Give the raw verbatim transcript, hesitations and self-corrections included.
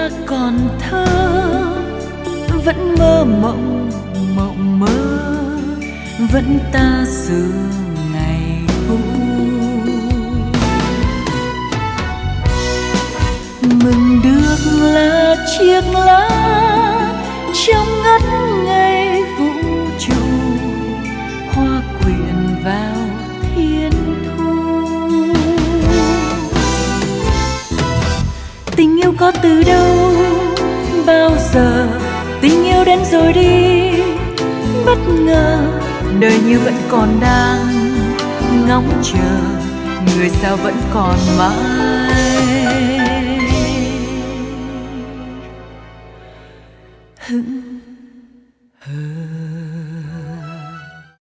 ta còn thơ, vẫn mơ mộng mộng mơ, vẫn ta xưa ngày cũ. Mừng được là chiếc lá trong ngất ngây vũ trụ, hoa quyện vào thiên thu. Tình yêu có từ đâu, bao giờ tình yêu đến rồi đi, bất ngờ đời như vẫn còn đang ngóng chờ, người sao vẫn còn mãi.